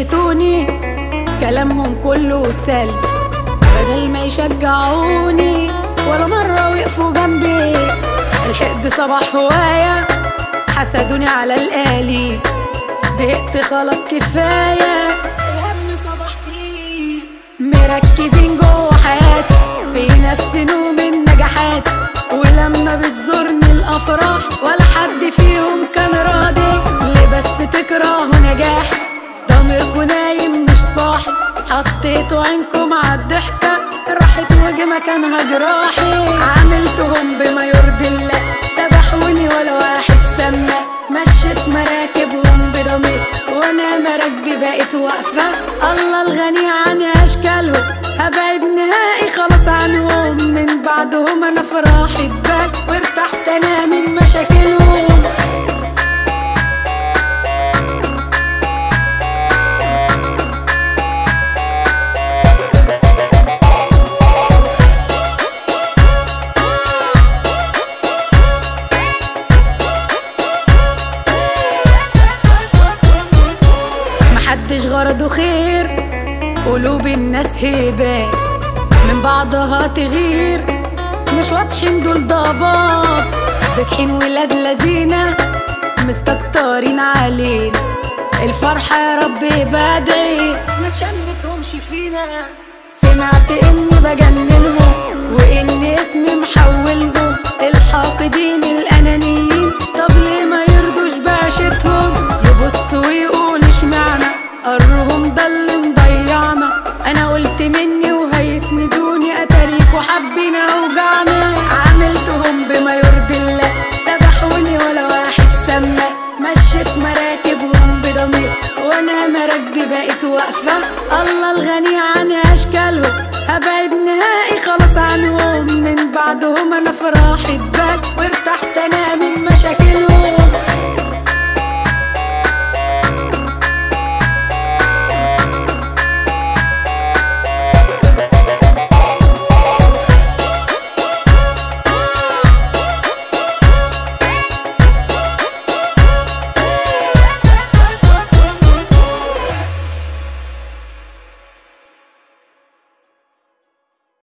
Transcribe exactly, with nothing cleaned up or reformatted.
بيحبطوني كلامهم كله سلبي، بدل ما يشجعوني ولا مرة وقفوا جنبي. الحقد صباح هواية، حسدوني على الآلي، زهقت خلاص كفاية. الهم صباح تقيل، مركزين جوه حياتي في نفس نوم النجاحات، ولما بتزورني الأفراح ولا حد فيهم كان راضي. ليه بس تكرهوا نجاحي؟ ضميركوا نايم مش صاحي، حطيتوا عينكم عالضحكة راحت وجه مكانها جراحي. عاملتهم بما يرضي الله، ذبحوني ولا واحد سمى، مشيت مراكبهم بضمير وانا مراكبي بقيت واقفة. الله الغني عن اشكالهم، هبعد نهائي خلاص عنهم، من بعدهم انا في راحة بال وارتحت انا من مشاكلهم. محدش غرضه خير، قلوب الناس هبات من بعضها تغير، مش واضحين دول ضباب، بجحين ولاد لذينة مستكترين علينا. الفرحة يا رب بدعي ما تشمتهمش فينا. سمعت اني بجننهم وان اسمي محولهم، الحاقدين الانانيين طب ليه ما يرضوش بعشتهم؟ يبصوا ويقولوا اشمعنى قرهم ده اللي مضيعنا. انا قلت مني وهيسندوني اتاريك وحابين اوجعنا. عاملتهم بما يرضي الله، ذبحوني ولا واحد سمى، مشيت مراكبهم بضمير وانا مراكبي بقيت واقفة. الله الغني عن اشكالهم، هبعد نهائي خلاص عنهم، من بعدهم انا في راحة